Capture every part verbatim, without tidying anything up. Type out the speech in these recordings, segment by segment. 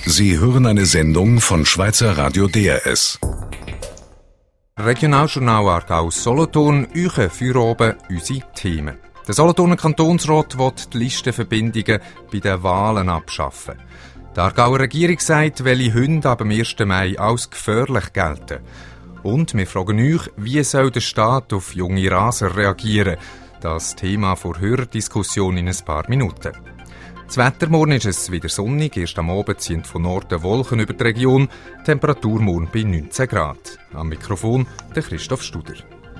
Sie hören eine Sendung von Schweizer Radio D R S. Regionaljournal Aargau Solothurn, euch für oben unsere Themen. Der Solothurner Kantonsrat will die Listenverbindungen bei den Wahlen abschaffen. Die Aargauer Regierung sagt, welche Hunde ab dem ersten Mai als gefährlich gelten. Und wir fragen euch, wie soll der Staat auf junge Raser reagieren? Das Thema vor Hörerdiskussion in ein paar Minuten. Das Wetter morgen ist es wieder sonnig. Erst am Abend ziehen von Norden Wolken über die Region. Temperatur morgen bei neunzehn Grad. Am Mikrofon der Christoph Studer.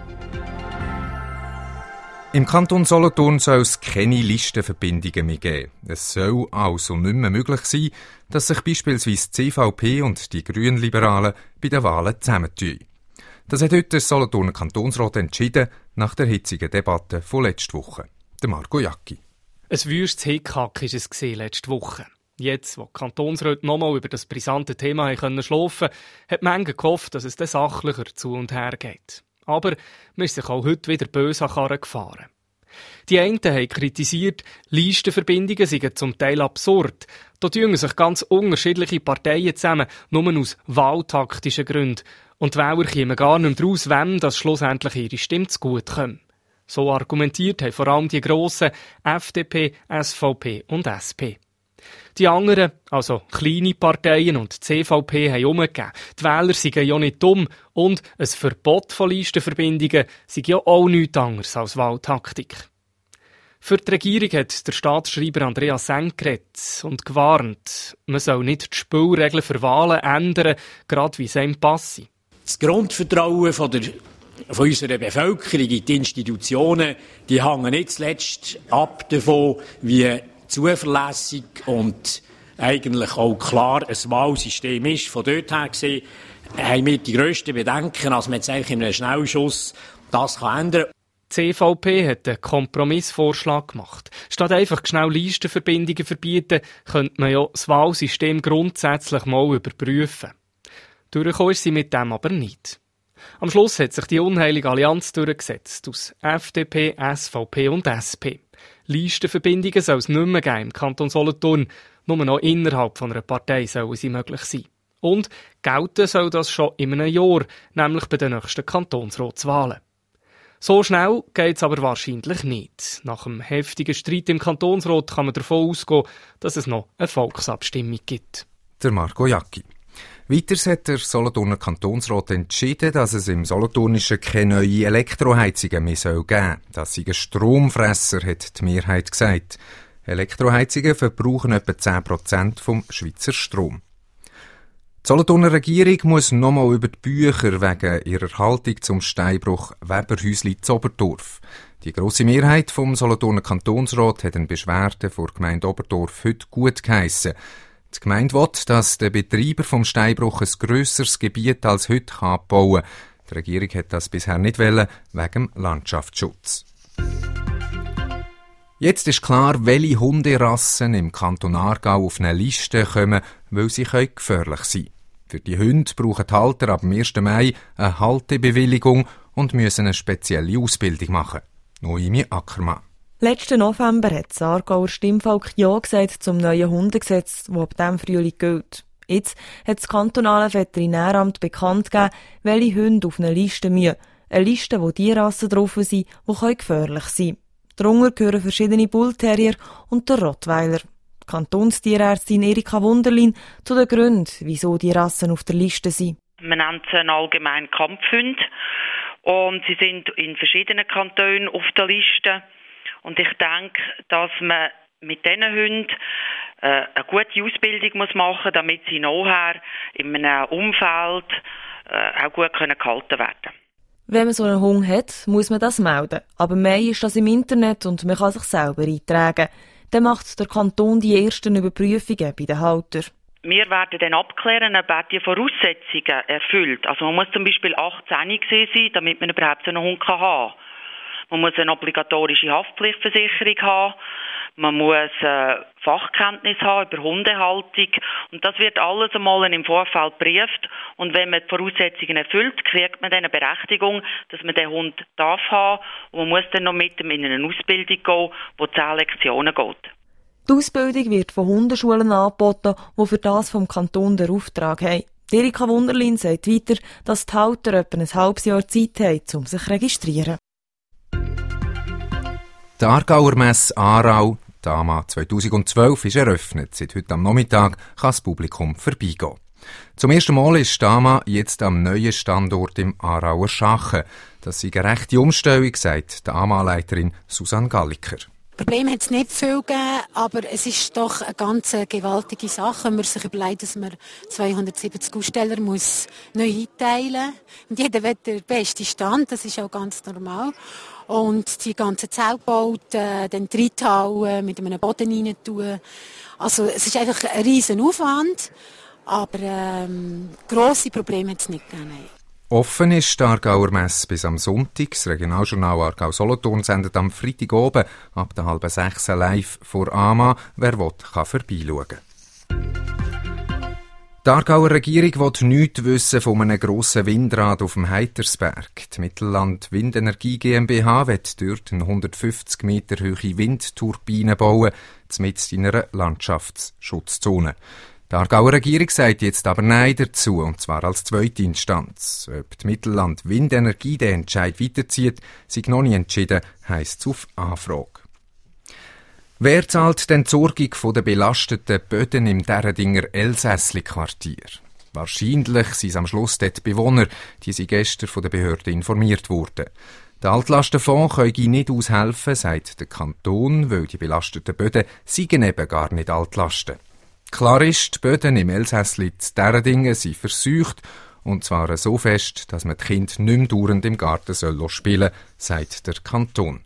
Im Kanton Solothurn soll es keine Listenverbindungen mehr geben. Es soll also nicht mehr möglich sein, dass sich beispielsweise die C V P und die Grünliberalen bei den Wahlen zusammentun. Das hat heute der Solothurner Kantonsrat entschieden, nach der hitzigen Debatte von letzter Woche. Der Marco Jacki. Ein wüstes Hickhack war es letzte Woche. Jetzt, wo die Kantonsräte nochmal über das brisante Thema schlafen konnten, hat manche gehofft, dass es dann sachlicher zu und her geht. Aber man ist sich auch heute wieder böse an Karren gefahren. Die einen haben kritisiert, Listenverbindungen seien zum Teil absurd. Da tun sich ganz unterschiedliche Parteien zusammen, nur aus wahltaktischen Gründen. Und die Wähler kommen gar nicht mehr raus, wem das schlussendlich ihre Stimme zugutekommt. So argumentiert haben vor allem die grossen F D P, S V P und S P. Die anderen, also kleine Parteien und die C V P, haben umgegeben. Die Wähler seien ja nicht dumm und ein Verbot von Listenverbindungen sei ja auch nichts anderes als Wahltaktik. Für die Regierung hat der Staatsschreiber Andreas Senk geredet und gewarnt, man soll nicht die Spielregeln für Wahlen ändern, gerade wie es einem passe. Das Grundvertrauen von der von unserer Bevölkerung in die Institutionen, die hängen nicht zuletzt ab davon, wie zuverlässig und eigentlich auch klar ein Wahlsystem ist. Von dort her gesehen haben wir die grössten Bedenken, als man jetzt eigentlich in einem Schnellschuss das kann ändern kann. Die C V P hat einen Kompromissvorschlag gemacht. Statt einfach schnell Listenverbindungen verbieten, könnte man ja das Wahlsystem grundsätzlich mal überprüfen. Durchgekommen ist sie mit dem aber nicht. Am Schluss hat sich die unheilige Allianz durchgesetzt aus F D P, S V P und S P. Listenverbindungen soll es nicht mehr geben im Kanton Solothurn, nur noch innerhalb von einer Partei sollen sie möglich sein. Und gelten soll das schon in einem Jahr, nämlich bei den nächsten Kantonsratswahlen. So schnell geht es aber wahrscheinlich nicht. Nach einem heftigen Streit im Kantonsrat kann man davon ausgehen, dass es noch eine Volksabstimmung gibt. Der Marco Jacki. Weiters hat der Solothurner Kantonsrat entschieden, dass es im Solothurnischen keine neuen Elektroheizungen mehr geben soll. Das sei ein Stromfresser, hat die Mehrheit gesagt. Elektroheizungen verbrauchen etwa zehn Prozent vom Schweizer Strom. Die Solothurner Regierung muss nochmal über die Bücher wegen ihrer Haltung zum Steinbruch Weberhäusli zu Oberdorf. Die grosse Mehrheit vom Solothurner Kantonsrat hat eine Beschwerde vor der Gemeinde Oberdorf heute gut geheissen. Die Gemeinde will, dass der Betreiber vom Steinbruch ein grösseres Gebiet als heute abbauen kann. Die Regierung hat das bisher nicht wollen, wegen dem Landschaftsschutz. Jetzt ist klar, welche Hunderassen im Kanton Aargau auf eine Liste kommen, weil sie gefährlich sein können. Für die Hunde brauchen die Halter ab dem ersten Mai eine Haltebewilligung und müssen eine spezielle Ausbildung machen. Noemi Ackermann. Letzten November hat das Aargauer Stimmvolk Ja gesagt zum neuen Hundegesetz, das ab diesem Frühling gilt. Jetzt hat das kantonale Veterinäramt bekannt gegeben, welche Hunde auf eine Liste müssen. Eine Liste, wo die Rassen drauf sind, die gefährlich sein können. Darunter gehören verschiedene Bullterrier und der Rottweiler. Die Kantonstierärztin Erika Wunderlin zu den Gründen, wieso die Rassen auf der Liste sind. Man nennt sie einen allgemeinen Kampfhund und sie sind in verschiedenen Kantonen auf der Liste. Und ich denke, dass man mit diesen Hunden äh, eine gute Ausbildung muss machen muss, damit sie nachher in einem Umfeld äh, auch gut können gehalten werden können. Wenn man so einen Hund hat, muss man das melden. Aber mehr ist das im Internet und man kann sich selber eintragen. Dann macht der Kanton die ersten Überprüfungen bei den Haltern. Wir werden dann abklären, ob er die Voraussetzungen erfüllt. Also man muss zum Beispiel achtzehn gewesen sein, damit man überhaupt so einen Hund haben kann. Man muss eine obligatorische Haftpflichtversicherung haben. Man muss äh, Fachkenntnis haben über Hundehaltung. Und das wird alles einmal im Vorfeld geprüft. Und wenn man die Voraussetzungen erfüllt, kriegt man dann eine Berechtigung, dass man den Hund darf haben. Und man muss dann noch mit ihm in eine Ausbildung gehen, die zehn Lektionen geht. Die Ausbildung wird von Hundeschulen angeboten, die für das vom Kanton den Auftrag haben. Erika Wunderlin sagt weiter, dass die Halter etwa ein halbes Jahr Zeit haben, um sich zu registrieren. Die Aargauer Messe Aarau, die A M A zweitausendzwölf, ist eröffnet. Seit heute am Nachmittag kann das Publikum vorbeigehen. Zum ersten Mal ist die A M A jetzt am neuen Standort im Aarauer Schachen. Das ist eine rechte Umstellung, sagt die A M A-Leiterin Susanne Galliker. Probleme hat es nicht viel gegeben, aber es ist doch eine ganz gewaltige Sache, wenn man sich überlegt, dass man zweihundertsiebzig Aussteller muss neu einteilen muss. Und jeder will den besten Stand, das ist auch ganz normal. Und die ganzen Zeltbauten, dann die Reithalle mit einem Boden rein tun. Also es ist einfach ein riesen Aufwand, aber ähm, grosse Probleme hat es nicht gegeben. Offen ist die Aargauer Messe bis am Sonntag. Das Regionaljournal Aargau-Solothurn sendet am Freitag oben ab der halben sechs live vor A M A. Wer will, kann vorbeischauen. Die Aargauer Regierung will nichts wissen von einem grossen Windrad auf dem Heitersberg. Die Mittelland Windenergie GmbH wird dort eine hundertfünfzig Meter hohe Windturbine bauen, mitten in einer Landschaftsschutzzone. Die Aargauer Regierung sagt jetzt aber Nein dazu, und zwar als zweite Instanz. Ob die Mittelland Windenergie den Entscheid weiterzieht, sei noch nicht entschieden, heisst es auf Anfrage. Wer zahlt denn die Entsorgung der belasteten Böden im Derredinger Elsässli-Quartier? Wahrscheinlich sind es am Schluss dort die Bewohner, die sind gestern von der Behörde informiert wurden. Der Altlastenfonds könne nicht aushelfen, sagt der Kanton, weil die belasteten Böden seien eben gar nicht Altlasten. Klar ist, die Böden im Elsässli zu Derredingen sind verseucht, und zwar so fest, dass man die Kinder nicht mehr dauernd im Garten spielen soll, sagt der Kanton.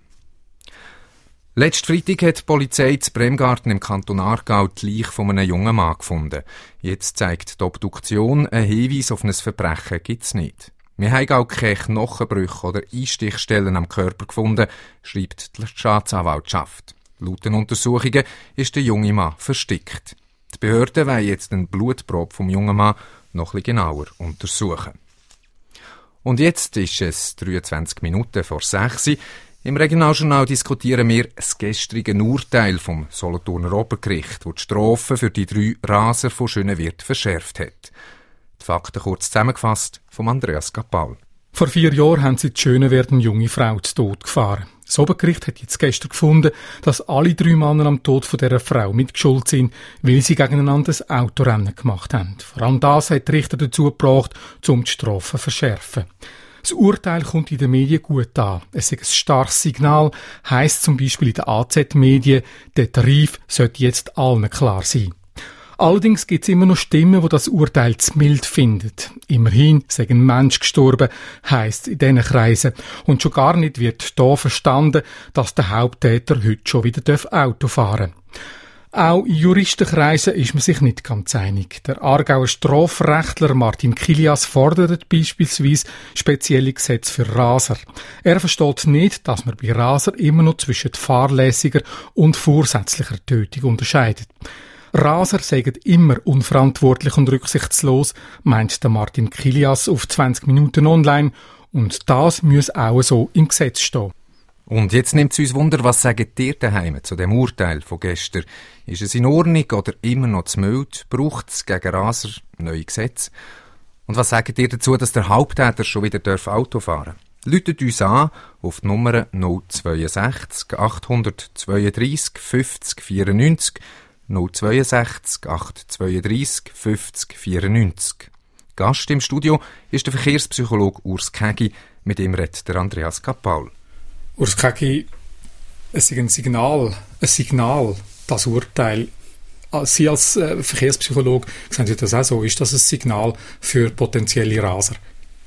Letzten Freitag hat die Polizei zu Bremgarten im Kanton Aargau die Leiche von einem jungen Mann gefunden. Jetzt zeigt die Obduktion, einen Hinweis auf ein Verbrechen gibt es nicht. Wir haben auch keine Knochenbrüche oder Einstichstellen am Körper gefunden, schreibt die Staatsanwaltschaft. Laut den Untersuchungen ist der junge Mann versteckt. Die Behörden wollen jetzt eine Blutprobe vom jungen Mann noch etwas genauer untersuchen. Und jetzt ist es dreiundzwanzig Minuten vor sechs. Im Regionaljournal diskutieren wir das gestrige Urteil vom Solothurner Obergericht, das die Strafe für die drei Raser von Schönenwirth verschärft hat. Die Fakten kurz zusammengefasst von Andreas Kappal. Vor vier Jahren haben sie die Schönenwirth eine junge Frau zu Tod gefahren. Das Obergericht hat jetzt gestern gefunden, dass alle drei Männer am Tod von dieser Frau mitgeschuldet sind, weil sie gegeneinander ein Autorennen gemacht haben. Vor allem das hat die Richter dazu gebracht, um die Strafe zu verschärfen. Das Urteil kommt in den Medien gut an. Es ist ein starkes Signal, heisst zum Beispiel in den A Z-Medien, der Tarif sollte jetzt allen klar sein. Allerdings gibt es immer noch Stimmen, die das Urteil zu mild finden. Immerhin sei ein Mensch gestorben, heisst in diesen Kreisen. Und schon gar nicht wird da verstanden, dass der Haupttäter heute schon wieder Auto fahren darf. Auch in Juristenkreisen ist man sich nicht ganz einig. Der Aargauer Strafrechtler Martin Kilias fordert beispielsweise spezielle Gesetze für Raser. Er versteht nicht, dass man bei Raser immer noch zwischen fahrlässiger und vorsätzlicher Tötung unterscheidet. Raser seien immer unverantwortlich und rücksichtslos, meint der Martin Kilias auf zwanzig Minuten online, und das muss auch so im Gesetz stehen. Und jetzt nimmt es uns Wunder, was sagt ihr daheim zu dem Urteil von gestern? Ist es in Ordnung oder immer noch zu mild? Braucht es gegen Raser neue Gesetze? Und was sagt ihr dazu, dass der Haupttäter schon wieder Auto fahren darf? Läutet uns an auf die Nummer null sechs zwei achthundertzweiunddreissig fünfzig vierundneunzig, null sechs zwei achthundertzweiunddreissig fünfzig vierundneunzig. Gast im Studio ist der Verkehrspsychologe Urs Kägi, mit dem redet der Andreas Kappal. Urs Kägi, es ist ein Signal, ein Signal, das Urteil. Sie als äh, Verkehrspsychologe, sehen Sie das auch so? Ist das ein Signal für potenzielle Raser?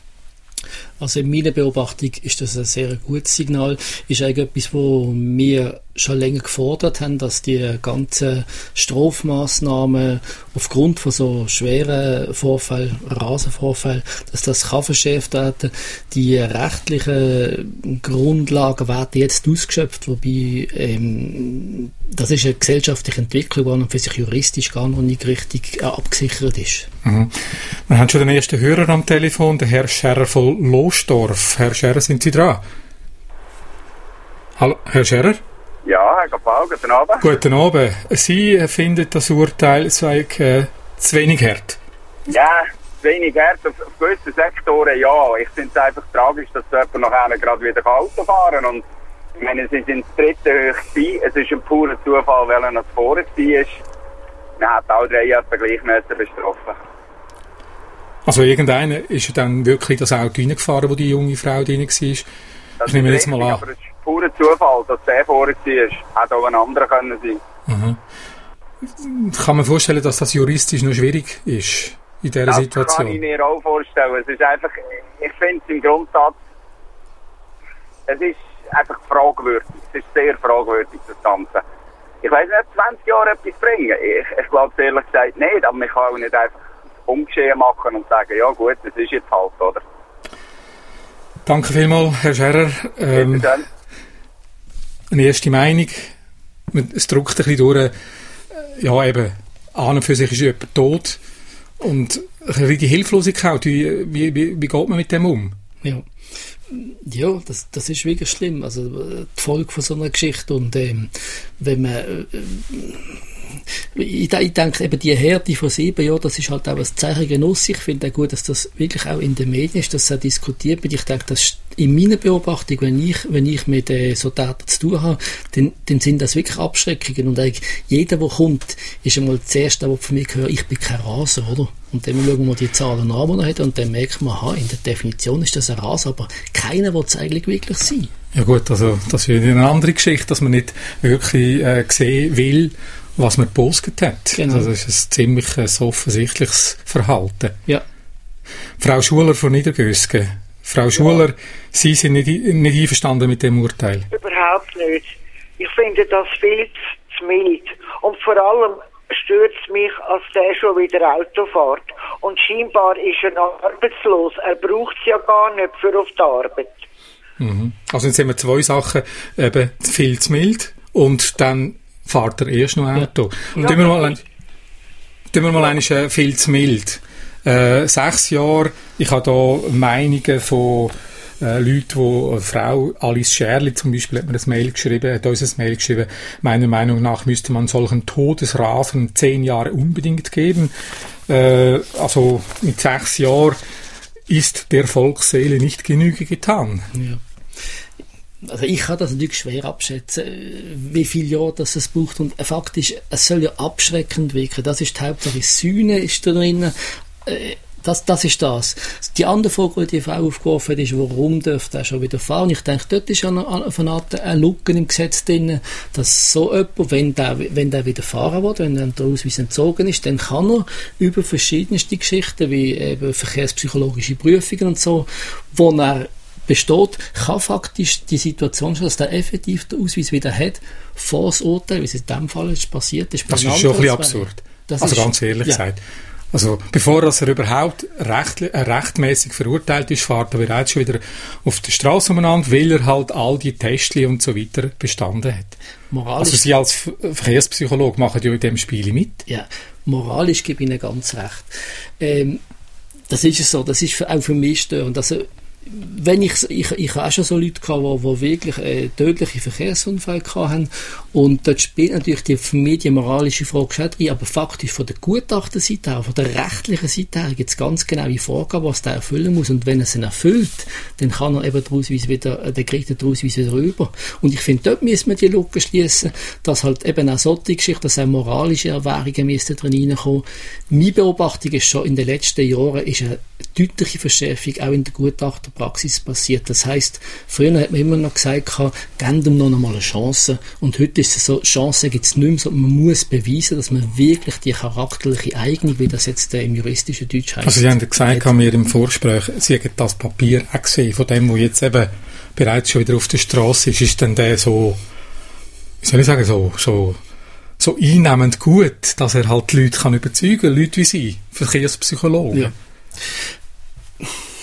Also in meiner Beobachtung ist das ein sehr gutes Signal. Ist eigentlich etwas, wo wir schon länger gefordert haben, dass die ganzen Strafmaßnahmen aufgrund von so schweren Vorfällen, Rasenvorfällen, dass das kann verschärft werden. Die rechtlichen Grundlagen werden jetzt ausgeschöpft, wobei ähm, das ist eine gesellschaftliche Entwicklung, die an für sich juristisch gar noch nicht richtig äh, abgesichert ist. Mhm. Wir haben schon den ersten Hörer am Telefon, der Herr Scherrer von Lostorf. Herr Scherrer, sind Sie dran? Hallo, Herr Scherrer? Ja, Herr Gapal, guten Abend. Guten Abend. Sie finden das Urteil sei äh, zu wenig hart? Ja, zu wenig hart. Auf, auf gewissen Sektoren ja. Ich finde es einfach tragisch, dass jemand nachher gerade wieder Auto fahren kann. Und ich meine, sie sind das dritte hoch bei. Es ist ein purer Zufall, weil er noch vorne war. Man hat alle drei etwa gleich müssen bestrafen. Also irgendeiner ist dann wirklich das Auto reingefahren, wo die junge Frau drin war? Das ich nehme jetzt mal an. Aber es ist ein purer Zufall, dass der vorne war. Hätte auch ein anderer können sein. Mhm. Kann man vorstellen, dass das juristisch noch schwierig ist in dieser das Situation? Das kann ich mir auch vorstellen. Es ist einfach, ich finde es im Grundsatz, es ist einfach fragwürdig. Es ist sehr fragwürdig, das Ganze. Ich weiss nicht, zwanzig Jahre etwas bringen. Ich, ich glaube ehrlich gesagt nicht, aber man kann auch nicht einfach Umgeschehen machen und sagen, ja gut, das ist jetzt halt, oder? Danke vielmals, Herr Scherrer. Ähm, eine erste Meinung. Es drückt ein bisschen durch. Ja, eben, an und für sich ist jemand tot. Und die Hilflosigkeit, wie, wie, wie, wie geht man mit dem um? Ja. Ja, das, das ist wirklich schlimm. Also die Folge von so einer Geschichte. Und ähm, wenn man äh, ich, ich denke, eben die Härte von sieben Jahren, das ist halt auch ein Zeichen Genuss. Ich finde auch gut, dass das wirklich auch in den Medien ist, dass es auch diskutiert wird. Ich denke, das ist in meiner Beobachtung, wenn ich, wenn ich mit äh, so Tätern zu tun habe, dann, dann sind das wirklich Abschreckungen. Und eigentlich jeder, der kommt, ist einmal das Erste, was von mir gehört, ich bin kein Raser, oder? Und dann schauen wir die Zahlen an, die er hat, und dann merkt man, aha, in der Definition ist das ein Raser, aber keiner will es eigentlich wirklich sein. Ja gut, also das ist eine andere Geschichte, dass man nicht wirklich äh, sehen will, was man gepostet hat. Genau. Also das ist ein ziemlich äh, offensichtliches Verhalten. Ja. Frau Schuler von Niedergösgen. Frau Schuler, ja. Sie sind nicht, nicht einverstanden mit dem Urteil? Überhaupt nicht. Ich finde das viel zu mild. Und vor allem stört es mich, als der schon wieder Auto fährt. Und scheinbar ist er noch arbeitslos. Er braucht es ja gar nicht für auf die Arbeit. Mhm. Also jetzt haben wir zwei Sachen, eben viel zu mild und dann fährt er erst noch Auto. Ja. Tun wir mal, ein, tun wir mal einmal äh, viel zu mild. Äh, sechs Jahre, ich habe da Meinungen von äh, Leuten, die, eine Frau, Alice Scherli zum Beispiel, hat mir das Mail geschrieben, hat uns ein Mail geschrieben, meiner Meinung nach müsste man solchen Todesrasen zehn Jahre unbedingt geben. Äh, also mit sechs Jahren ist der Volksseele nicht Genüge getan. Ja. Also ich kann das natürlich schwer abschätzen, wie viele Jahre das es braucht. Und Fakt ist, es soll ja abschreckend wirken. Das ist die Hauptsache. Sühne ist da drin. Das, das ist das. Die andere Frage, die die Frau aufgeworfen hat, ist, warum dürfte er schon wieder fahren? Ich denke, dort ist ja von Art eine Lücke im Gesetz drin, dass so jemand, wenn der, wenn der wieder fahren will, wenn dann der Ausweis entzogen ist, dann kann er über verschiedenste Geschichten, wie eben verkehrspsychologische Prüfungen und so, wo er besteht, kann faktisch die Situation schon, dass der effektiv den Ausweis wieder hat, vor das Urteil, wie es in diesem Fall jetzt passiert ist. Das ist schon ein bisschen absurd. Das also ist, ganz ehrlich ja. gesagt. Also, bevor dass er überhaupt recht, äh, rechtmäßig verurteilt ist, fährt er bereits schon wieder auf der Straße umeinander, weil er halt all die Testchen und so weiter bestanden hat. Moralisch, also Sie als Verkehrspsychologe machen ja in dem Spiel mit. Ja, moralisch gebe ich Ihnen ganz recht. Ähm, das ist es so, das ist für, auch für mich störend. Also, wenn ich, ich, ich habe auch schon so Leute gehabt, die, die wirklich äh, tödliche Verkehrsunfälle hatten. Und dort spielt natürlich die medienmoralische Frage schon rein, aber faktisch von der Gutachterseite her, von der rechtlichen Seite her, gibt es ganz genaue Vorgaben, was der erfüllen muss. Und wenn er sie erfüllt, dann kann er eben den Ausweis wieder, der kriegt den Ausweis wieder rüber. Und ich finde, dort müssen wir die Lücke schließen, dass halt eben auch solche Geschichten, dass auch moralische Erwägungen müssten drin reinkommen. Meine Beobachtung ist schon, in den letzten Jahren ist eine deutliche Verschärfung auch in der Gutachterpraxis passiert. Das heisst, früher hat man immer noch gesagt, geben dem noch einmal eine Chance. Und heute ist es so, Chancen gibt es nicht mehr, sondern man muss beweisen, dass man wirklich die charakterliche Eignung, wie das jetzt im juristischen Deutsch heisst. Also Sie haben gesagt, haben wir im Vorgespräch, Sie haben das Papier auch gesehen, von dem, der jetzt eben bereits schon wieder auf der Straße ist, ist dann der so, wie soll ich sagen, so, so, so einnehmend gut, dass er halt die Leute kann überzeugen kann, Leute wie Sie, Verkehrspsychologen. Ja.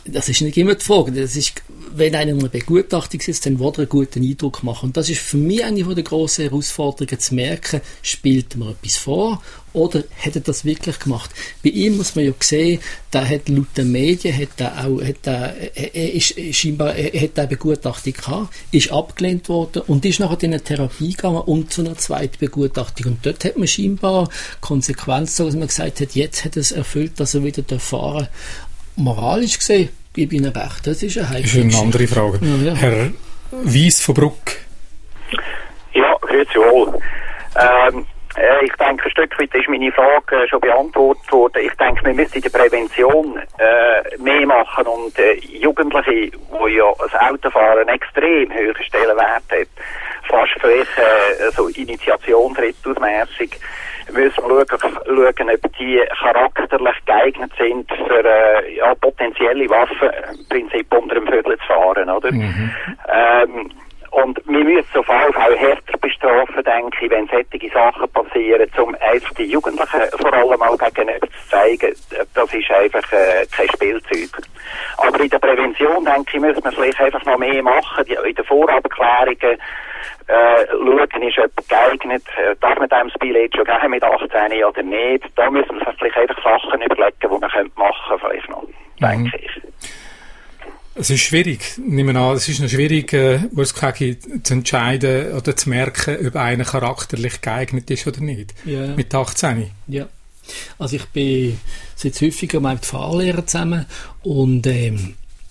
das ist nicht immer die Frage. Das ist, wenn einer in einer Begutachtung sitzt, dann will er einen guten Eindruck machen. Und das ist für mich eine der grossen Herausforderungen, zu merken, spielt man etwas vor oder hat er das wirklich gemacht? Bei ihm muss man ja sehen, der hat laut den Medien, hat er auch, hat er, er ist scheinbar, er hat eine Begutachtung gehabt, ist abgelehnt worden und ist nachher in eine Therapie gegangen und zu einer zweiten Begutachtung. Und dort hat man scheinbar Konsequenzen, dass man gesagt hat, jetzt hat er es erfüllt, dass er wieder fahren darf. Moralisch gesehen, gebe ich Ihnen recht, das ist eine heikle Geschichte. Das ist eine andere Frage. Ja, ja. Herr Weiss von Bruck. Ja, grüezi wohl. Ähm, ich denke, ein Stück weit ist meine Frage äh, schon beantwortet worden. Ich denke, wir müssen in der Prävention äh, mehr machen und äh, Jugendliche, die ja das Autofahren extrem hohen Stellenwert hat, fast vielleicht äh, so initiationsritualmässig, müssen wir schauen, schauen, ob die charakterlich geeignet sind für äh, ja, potenzielle Waffen im Prinzip unter dem Vögel zu fahren, oder? Mhm. Ähm, und wir müssen auf jeden Fall härter bestrafen, denke ich, wenn solche Sachen passieren, um einfach die Jugendlichen vor allem auch gegenüber zu zeigen, das ist einfach äh, kein Spielzeug. Aber in der Prävention, denke ich, müssen wir vielleicht einfach noch mehr machen, die, in den Vorabklärungen, Äh, schauen, ist jemand geeignet, äh, darf man dem Spiel schon geben mit achtzehn oder nicht. Da müssen wir vielleicht einfach Sachen überlegen, die man machen könnte, vielleicht noch, denke mhm. ich. Es ist schwierig, nehmen wir an, es ist noch schwierig, äh, zu entscheiden oder zu merken, ob einer charakterlich geeignet ist oder nicht. Ja. Mit achtzehn. Ja. Also ich bin seit häufiger mit Fahrlehrern zusammen und ähm,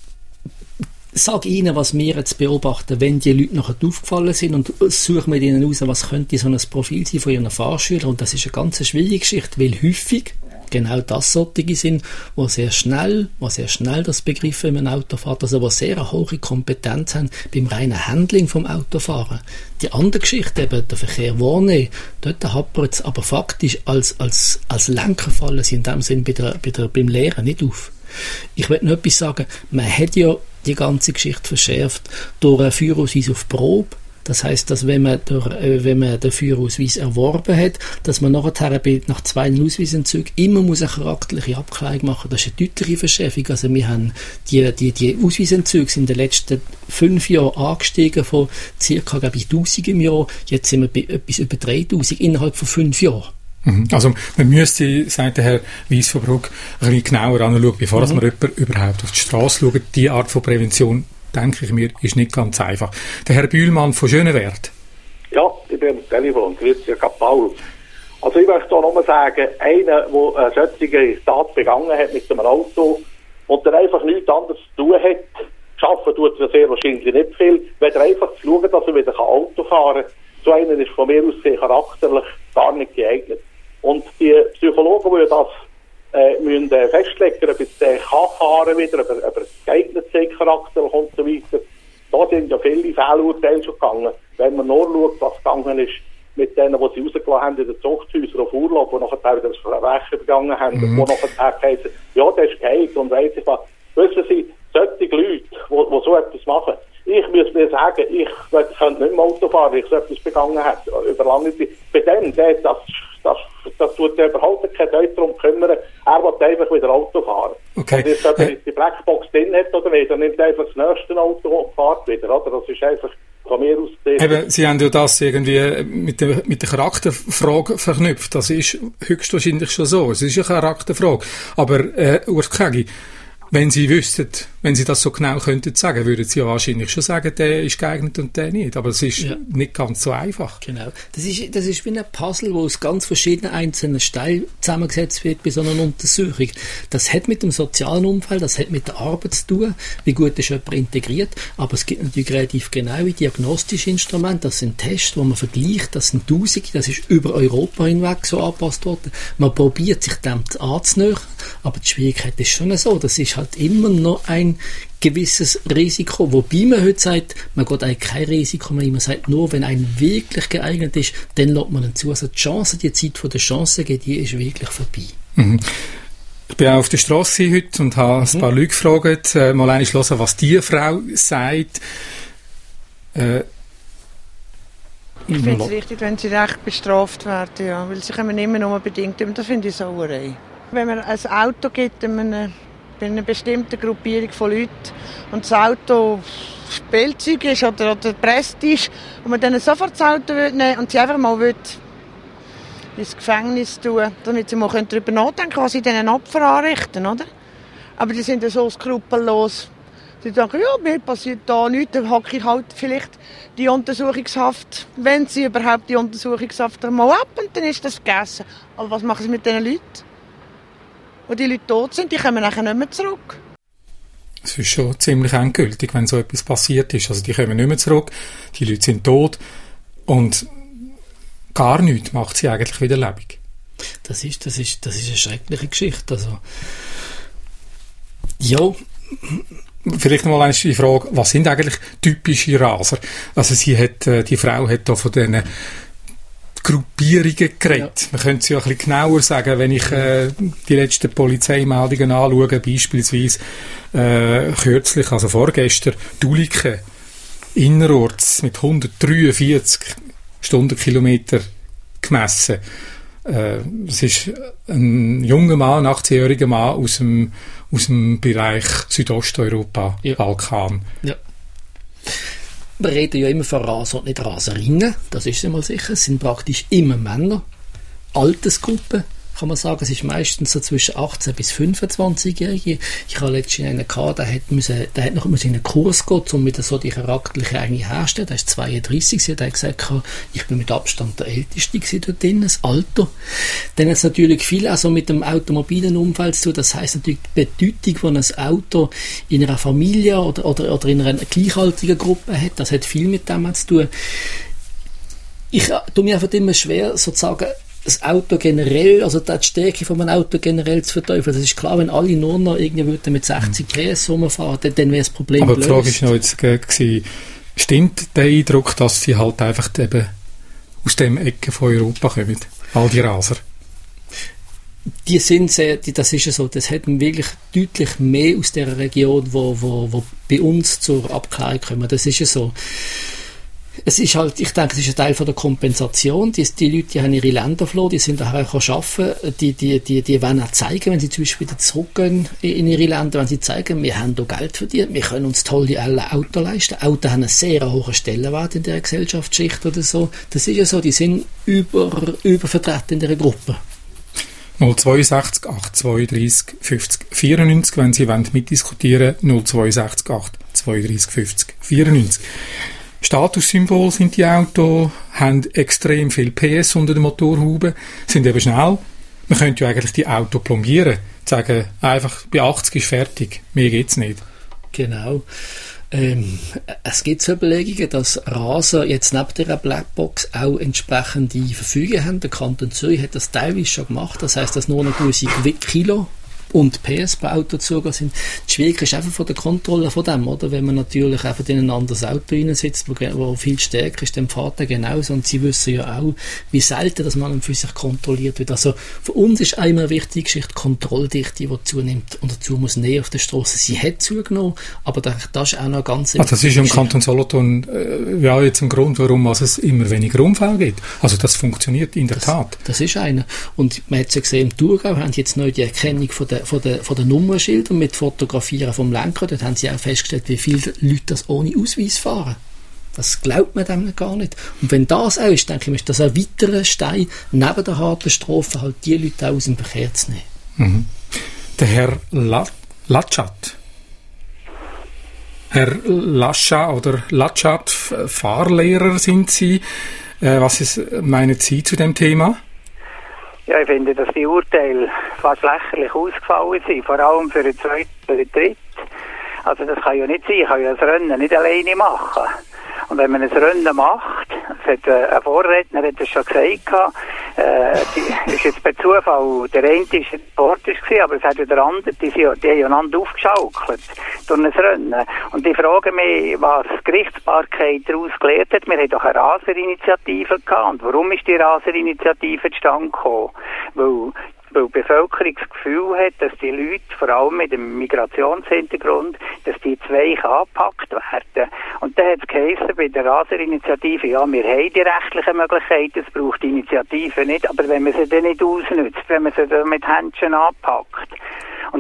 sag ihnen, was wir jetzt beobachten, wenn die Leute nachher aufgefallen sind und suchen mit ihnen raus, was könnte so ein Profil sein von ihren Fahrschülern. Und das ist eine ganz schwierige Geschichte, weil häufig genau das solche sind, die sehr schnell, die sehr schnell das begriffen in einem Autofahren, also die sehr eine hohe Kompetenz haben beim reinen Handling vom Autofahren. Die andere Geschichte, eben der Verkehr wahrnehmen, dort hapert es aber faktisch als, als, als Lenker fallen sie in dem Sinn bei der, bei der, beim Lehren nicht auf. Ich will noch etwas sagen, man hat ja die ganze Geschichte verschärft durch einen Führerausweis auf Probe. Das heisst, dass wenn man, durch, äh, wenn man den Führerausweis erworben hat, dass man nachher nach zwei Ausweisentzügen immer muss eine charakterliche Abklärung machen. Das ist eine deutliche Verschärfung. Also wir haben die, die, die Ausweisentzüge sind in den letzten fünf Jahren angestiegen von ca. tausend im Jahr. Jetzt sind wir bei etwas über dreitausend innerhalb von fünf Jahren. Also man müsste, sagt der Herr Weiss von Bruck, ein bisschen genauer anschauen, bevor mhm. man jemand überhaupt auf die Straße schaut. Die Art von Prävention, denke ich mir, ist nicht ganz einfach. Der Herr Bühlmann von Schönewert. Ja, ich bin am Telefon. Grüezi, Herr Paul. Also ich möchte hier nur sagen, einer, der eine solche Tat begangen hat mit einem Auto und der einfach nichts anderes zu tun hat, schaffen tut er sehr wahrscheinlich nicht viel, wenn er einfach zu schauen, dass er wieder Auto fahren kann. So einer ist von mir aus sehr charakterlich gar nicht geeignet. Und die Psychologen, die das äh, müssen äh, festlegen, ob jetzt der kann fahren wieder, ob er, ob er geeignet ist, charakterlich und so weiter, da sind ja viele Fehlurteile schon gegangen. Wenn man nur schaut, was gegangen ist mit denen, die sie rausgelassen haben in den Zuchthäusern auf Urlaub, die nachher wieder das Verbrechen begangen haben, mhm. wo nachher heißen, ja, der ist geeignet und weiss ich was. Wissen Sie, solche Leute, die so etwas machen, ich muss mir sagen, ich könnte nicht mehr Auto fahren, weil ich so etwas begangen habe, über lange Zeit. Bei dem, der, das, das, das tut er überhaupt keine Leute darum kümmern, er will einfach wieder Auto fahren. Okay. Und jetzt, ob er die Blackbox drin hat oder nicht, dann nimmt er einfach das nächste Auto und fährt wieder, oder? Das ist einfach von mir aus... Eben, Sie haben ja das irgendwie mit der, mit der Charakterfrage verknüpft. Das ist höchstwahrscheinlich schon so. Es ist eine Charakterfrage. Aber, äh, Urs Kägi, wenn Sie wüssten, wenn Sie das so genau könnten sagen, würden Sie ja wahrscheinlich schon sagen, der ist geeignet und der nicht. Aber es ist ja nicht ganz so einfach. Genau. Das ist, das ist wie ein Puzzle, wo aus ganz verschiedenen einzelnen Steinen zusammengesetzt wird bei so einer Untersuchung. Das hat mit dem sozialen Umfeld, das hat mit der Arbeit zu tun, wie gut ist jemand integriert. Aber es gibt natürlich relativ genaue diagnostische Instrumente. Das sind Tests, wo man vergleicht. Das sind Tausende. Das ist über Europa hinweg so angepasst worden. Man probiert sich dem anzunähern. Aber die Schwierigkeit ist schon so. Das ist halt immer noch ein gewisses Risiko, wobei man heute sagt, man geht eigentlich kein Risiko mehr, man sagt nur, wenn ein wirklich geeignet ist, dann lässt man ihn zu. Also die Chance, die Zeit von der Chance, die ist wirklich vorbei. Mhm. Ich bin auch auf der Strasse heute und habe mhm. ein paar Leute gefragt, äh, mal einmal hören, was die Frau sagt. Äh, ich finde es richtig, wenn sie recht bestraft werden, ja, weil sie kommen immer nur bedingt, und das finde ich Sauerei. Wenn man ein Auto gibt, einem bei einer bestimmten Gruppierung von Leuten. Und das Auto Spielzeug ist oder, oder Prestige, und man dann sofort das Auto nehmen und sie einfach mal will ins Gefängnis tun, damit sie mal darüber nachdenken können, was sie diesen Opfern anrichten, oder? Aber die sind ja so skrupellos. Die denken, ja, mir passiert da nichts, dann hacke ich halt vielleicht die Untersuchungshaft, wenn sie überhaupt die Untersuchungshaft einmal ab, und dann ist das vergessen. Aber was machen sie mit diesen Leuten? Wo die Leute tot sind, die kommen nachher nicht mehr zurück. Es ist schon ziemlich endgültig, wenn so etwas passiert ist. Also die kommen nicht mehr zurück, die Leute sind tot und gar nichts macht sie eigentlich wieder lebendig. Das ist, das ist, das ist eine schreckliche Geschichte. Also, ja. Vielleicht noch einmal die Frage, was sind eigentlich typische Raser? Also sie hat, die Frau hat da von diesen Gruppierungen geredet. Ja. Man könnte es ja ein bisschen genauer sagen, wenn ich äh, die letzten Polizeimeldungen anschaue, beispielsweise äh, kürzlich, also vorgestern, Dulike, innerorts mit hundertdreiundvierzig Stundenkilometer gemessen. Äh, das ist ein junger Mann, ein achtzehnjähriger Mann aus dem, aus dem Bereich Südosteuropa, ja. Balkan. Ja. Wir reden ja immer von Raser und nicht Raserinnen, das ist einmal sicher. Es sind praktisch immer Männer. Altersgruppe, kann man sagen. Es ist meistens so zwischen achtzehn bis fünfundzwanzigjährige. Ich habe letztens einen gehabt, der hat, müssen, der hat noch in einen Kurs gehen, um wieder so die charakterliche Eigene herzustellen. Der ist zweiunddreissig, der hat gesagt, ich bin mit Abstand der Älteste dort drin, das Alter. Dann hat es natürlich viel auch so mit dem automobilen Umfeld zu tun. Das heisst natürlich die Bedeutung, die ein Auto in einer Familie oder, oder, oder in einer gleichaltrigen Gruppe hat. Das hat viel mit dem zu tun. Ich tue mir einfach immer schwer, sozusagen, das Auto generell, also die Stärke von einem Auto generell zu verteufeln. Das ist klar, wenn alle nur noch irgendwie würden mit sechzig P S rumfahren, dann, dann wäre das Problem Aber gelöst. Die Frage ist noch jetzt gewesen, stimmt der Eindruck, dass sie halt einfach eben aus dem Ecke von Europa kommen, all die Raser? Die sind sehr, die, das ist ja so, das hätten wirklich deutlich mehr aus der Region, wo, wo, wo bei uns zur Abklärung kommen. Das ist ja so. Es ist halt, ich denke, es ist ein Teil von der Kompensation. Die, die Leute, die haben ihre Länder verloren, die sind daher arbeiten. Die, die, die, die wollen auch zeigen, wenn sie zum Beispiel wieder zurückgehen in ihre Länder, wenn sie zeigen, wir haben hier Geld verdient, wir können uns tolle Autos leisten. Autos haben einen sehr hohen Stellenwert in der Gesellschaftsschicht oder so. Das ist ja so, die sind über, übervertreten in dieser Gruppe. null zwei sechs acht zwei drei fünf vierundneunzig, wenn Sie wollen mitdiskutieren, null zwei sechs acht zwei drei fünf vierundneunzig. Statussymbol sind die Autos, haben extrem viel P S unter der Motorhaube, sind eben schnell. Man könnte ja eigentlich die Autos plombieren, sagen, einfach bei achtzig ist fertig, mehr geht's nicht. Genau. Ähm, es gibt so Überlegungen, dass Raser jetzt neben der Blackbox auch entsprechende Verfügungen haben. Der Kanton Zürich hat das teilweise schon gemacht, das heisst, dass nur noch gewisse Kilo und P S pro Auto zugehen sind. Das Schwierige ist einfach von der Kontrolle von dem, oder? Wenn man natürlich einfach in ein anderes Auto reinsitzt, wo viel stärker ist, dann fährt er genauso. Und sie wissen ja auch, wie selten dass man für sich kontrolliert wird. Also für uns ist einmal eine wichtige Geschichte, die Kontrolldichte, die zunimmt. Und dazu muss näher auf der Straße. Sie hat zugenommen, aber das ist auch noch ganz... Ah, das ist im Kanton Solothurn äh, ja jetzt ein Grund, warum es immer weniger Unfälle gibt. Also das funktioniert in der das, Tat. Das ist einer. Und man hat ja gesehen, im Thurgau haben sie jetzt neu die Erkennung von der von den, von den Nummernschildern mit Fotografieren vom Lenker. Dort haben sie auch festgestellt, wie viele Leute das ohne Ausweis fahren. Das glaubt man dem gar nicht. Und wenn das auch ist, denke ich, ist das ein weiterer Stein, neben der harten Strafe halt die Leute auch aus dem Verkehr zu nehmen. Mhm. Der Herr La- Latschat. Herr Lascha oder Latschat, Fahrlehrer sind Sie. Äh, was ist, meinen Sie zu dem Thema? Ja, ich finde, dass die Urteile fast lächerlich ausgefallen sind, vor allem für den zweiten oder den dritten. Also das kann ja nicht sein, ich kann ja das Rennen nicht alleine machen. Und wenn man ein Rennen macht, das hat äh, ein Vorredner hat das schon gesagt, äh, die, ist jetzt per Zufall, der eine ist sportlich gewesen, aber es hat ja der andere, die, die haben ja einander aufgeschaukelt durch ein Rennen. Und ich frage mich, was die Gerichtsbarkeit daraus gelernt hat. Wir haben doch eine Raserinitiative gehabt. Und warum ist die Raserinitiative zustande gekommen? Weil weil die Bevölkerung das Gefühl hat, dass die Leute, vor allem mit dem Migrationshintergrund, dass die zwei angepackt werden. Und dann hat es geheißen bei der Raserinitiative, ja, wir haben die rechtlichen Möglichkeiten, es braucht die Initiative nicht, aber wenn man sie dann nicht ausnutzt, wenn man sie dann mit Händchen anpackt. Und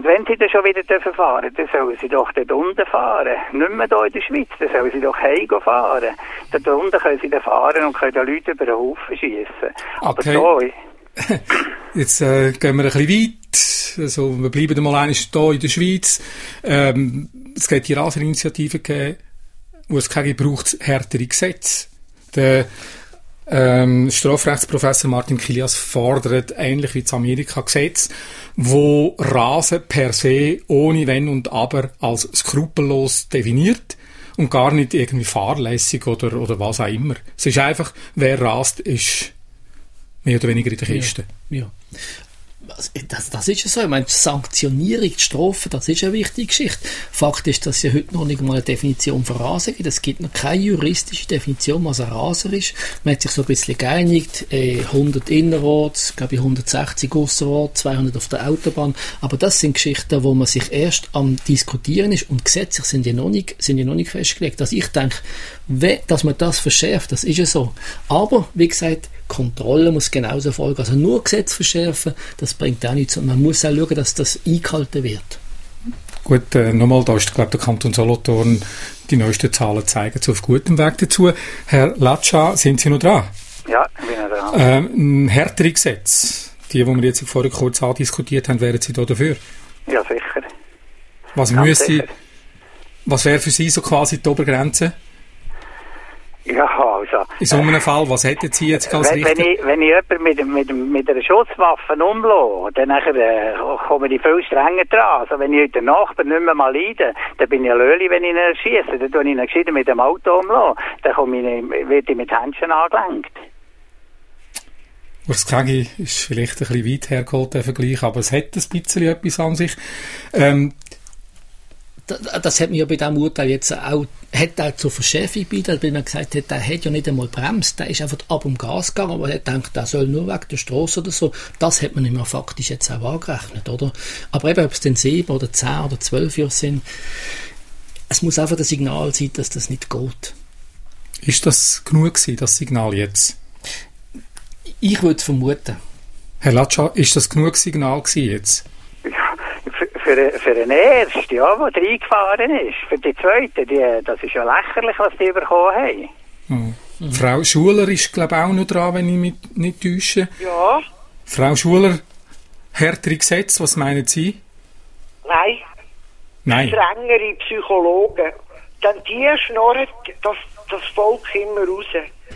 Und wenn sie dann schon wieder fahren dürfen, dann sollen sie doch dort unten fahren. Nicht mehr hier in der Schweiz, dann sollen sie doch heim fahren. Dort unten können sie dann fahren und können den Leute über den Haufen schiessen. Okay. Aber hier... Jetzt äh, gehen wir ein bisschen weit. Also, wir bleiben mal einmal hier in der Schweiz. Ähm, es gibt die Raserinitiative gegeben, wo es keine braucht, härtere Gesetze. Der ähm, Strafrechtsprofessor Martin Kilias fordert, ähnlich wie in Amerika, Gesetze, wo Rasen per se ohne Wenn und Aber als skrupellos definiert und gar nicht irgendwie fahrlässig oder, oder was auch immer. Es ist einfach, wer rast, ist mehr oder weniger in der Kiste. Ja. ja. Das, das ist ja so. Ich meine, die Sanktionierung, die Strafe, das ist eine wichtige Geschichte. Fakt ist, dass es ja heute noch nicht mal eine Definition für Rasen gibt. Es gibt noch keine juristische Definition, was ein Raser ist. Man hat sich so ein bisschen geeinigt, äh, hundert innerorts, glaube ich hundertsechzig ausserorts, zweihundert auf der Autobahn. Aber das sind Geschichten, wo man sich erst am Diskutieren ist und gesetzlich sind ja noch nicht, sind ja noch nicht festgelegt. Also ich denke, dass man das verschärft, das ist ja so. Aber, wie gesagt, Kontrolle muss genauso folgen. Also nur Gesetz verschärfen, das bringt auch nichts. Und man muss auch schauen, dass das eingehalten wird. Gut, äh, nochmal, da ist, glaube ich, der Kanton Solothurn, die neuesten Zahlen zeigen es auf gutem Weg dazu. Herr Latscha, sind Sie noch dran? Ja, ich bin noch dran. Ähm, härtere Gesetze, die, die wir jetzt vorher kurz andiskutiert haben, wären Sie da dafür? Ja, sicher. Was müsste, was wäre für Sie so quasi die Obergrenze? Ja, also... In so einem Fall, was hätten Sie jetzt als wenn, Richter? Wenn ich, wenn ich jemanden mit, mit, mit einer Schusswaffe umlasse, dann nachher, äh, kommen die viel strenger dran. Also wenn ich den Nachbarn nicht mehr mal leide, dann bin ich ein Löli, wenn ich ihn erschieße. Dann tue ich ihn gescheiter mit dem Auto umlassen. Dann komme ich, werde ich mit Händchen angelenkt. Was sage ich, ist vielleicht ein bisschen weit hergeholt, der Vergleich, aber es hat ein bisschen etwas an sich. Ähm, Das hat mir ja bei diesem Urteil jetzt auch, hat auch zur Verschärfung beigetragen, weil man gesagt hat, der hat ja nicht einmal bremst, der ist einfach ab dem Gas gegangen, aber er denkt, der soll nur wegen der Strasse oder so. Das hat man ihm ja faktisch jetzt auch angerechnet, oder? Aber eben, ob es dann sieben oder zehn oder zwölf Jahre sind, es muss einfach das Signal sein, dass das nicht geht. Ist das genug gewesen, das Signal jetzt? Ich würde es vermuten. Herr Latscha, ist das genug Signal gewesen jetzt? Für, für den ersten, ja, der reingefahren ist. Für die zweiten, die, das ist ja lächerlich, was die bekommen haben. Mhm. Mhm. Frau Schuler ist, glaube ich, auch noch dran, wenn ich mich nicht täusche. Ja. Frau Schuler, härtere Gesetze, was meinen Sie? Nein. Nein. Strengere Psychologen. Denn die schnurren das, das Volk immer raus.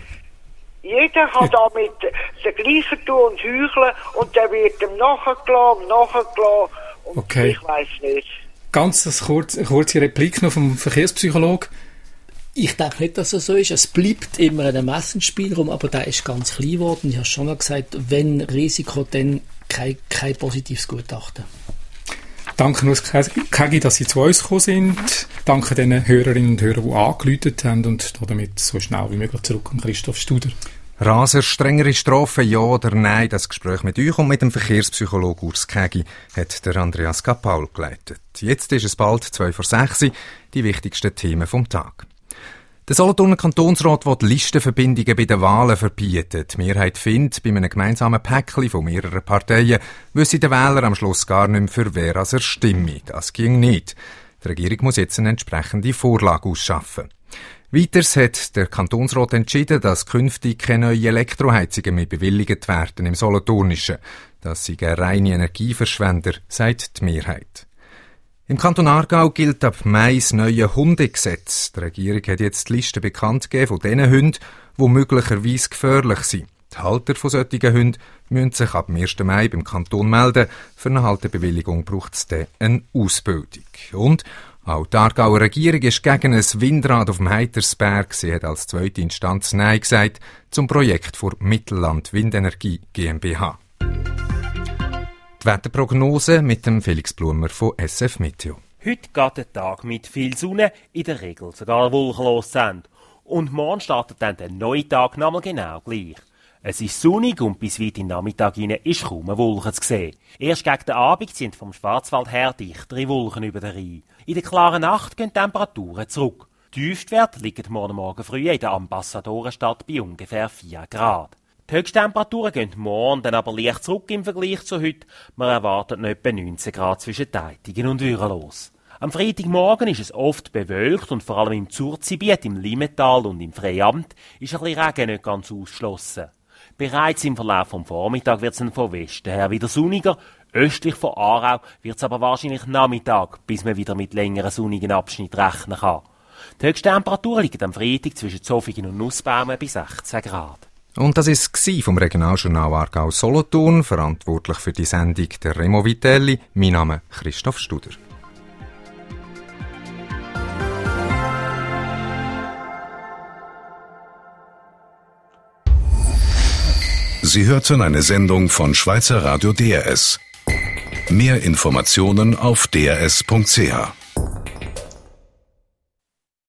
Jeder hat ja damit das Gleiche tun und heucheln und der wird ihm nachgelassen, nachgelassen. Okay. Ich weiss nicht. Ganz eine kurze, kurze Replik noch vom Verkehrspsychologen. Ich denke nicht, dass es so ist. Es bleibt immer ein Ermessensspielraum, aber der ist ganz klein geworden. Ich habe schon mal gesagt, wenn Risiko, dann kein, kein positives Gutachten. Danke, Nus Kegi, dass Sie zu uns gekommen sind. Danke den Hörerinnen und Hörern, die angeläutet haben und damit so schnell wie möglich zurück an Christoph Studer. Raser, strengere Strafen, ja oder nein? Das Gespräch mit euch und mit dem Verkehrspsychologen Urs Kägi hat der Andreas Kapaul geleitet. Jetzt ist es bald zwei vor sechs, die wichtigsten Themen vom Tag. Der Solothurner Kantonsrat will Listenverbindungen bei den Wahlen verbieten. Die Mehrheit findet, bei einem gemeinsamen Päckchen von mehreren Parteien wüsste der Wähler am Schluss gar nicht mehr, für wer er stimme. Das ging nicht. Die Regierung muss jetzt eine entsprechende Vorlage ausschaffen. Weiters hat der Kantonsrat entschieden, dass künftig keine neuen Elektroheizungen mehr bewilligt werden im Solothurnischen. Das sind reine Energieverschwender, sagt die Mehrheit. Im Kanton Aargau gilt ab Mai das neue Hundegesetz. Die Regierung hat jetzt die Liste bekannt gegeben von den Hunden, die möglicherweise gefährlich sind. Die Halter von solchen Hunden müssen sich ab dem ersten Mai beim Kanton melden. Für eine Haltebewilligung braucht es dann eine Ausbildung. Und auch die Aargauer Regierung ist gegen ein Windrad auf dem Heitersberg. Sie hat als zweite Instanz Nein gesagt zum Projekt für Mittelland Windenergie GmbH. Die Wetterprognose mit dem Felix Blumer von S F Meteo. Heute geht ein Tag mit viel Sonne, in der Regel sogar wolkenlos sind. Und morgen startet dann der neue Tag nochmal genau gleich. Es ist sonnig und bis weit in den Nachmittag hinein ist kaum eine Wolke zu sehen. Erst gegen den Abend sind vom Schwarzwald her dichtere Wolken über den Rhein. In der klaren Nacht gehen die Temperaturen zurück. Die Tiefstwerte liegen morgen Morgen früh in der Ambassadorenstadt bei ungefähr vier Grad. Die Höchsttemperaturen gehen morgen dann aber leicht zurück im Vergleich zu heute. Man erwartet noch etwa neunzehn Grad zwischen Teitigen und Würenlos. Am Freitagmorgen ist es oft bewölkt und vor allem im Zurzibiet, im Limmental und im Freiamt ist ein bisschen Regen nicht ganz ausgeschlossen. Bereits im Verlauf des Vormittags wird es dann von Westen her wieder sonniger. Östlich von Aarau wird es aber wahrscheinlich Nachmittag, bis man wieder mit längeren sonnigen Abschnitten rechnen kann. Die Höchsttemperatur liegt am Freitag zwischen Zofingen und Nussbaumen bei sechzehn Grad. Und das war vom Regionaljournal Aargau Solothurn, verantwortlich für die Sendung der Remo Vitelli. Mein Name Christoph Studer. Sie hörten eine Sendung von Schweizer Radio D R S. Mehr Informationen auf d r s punkt c h.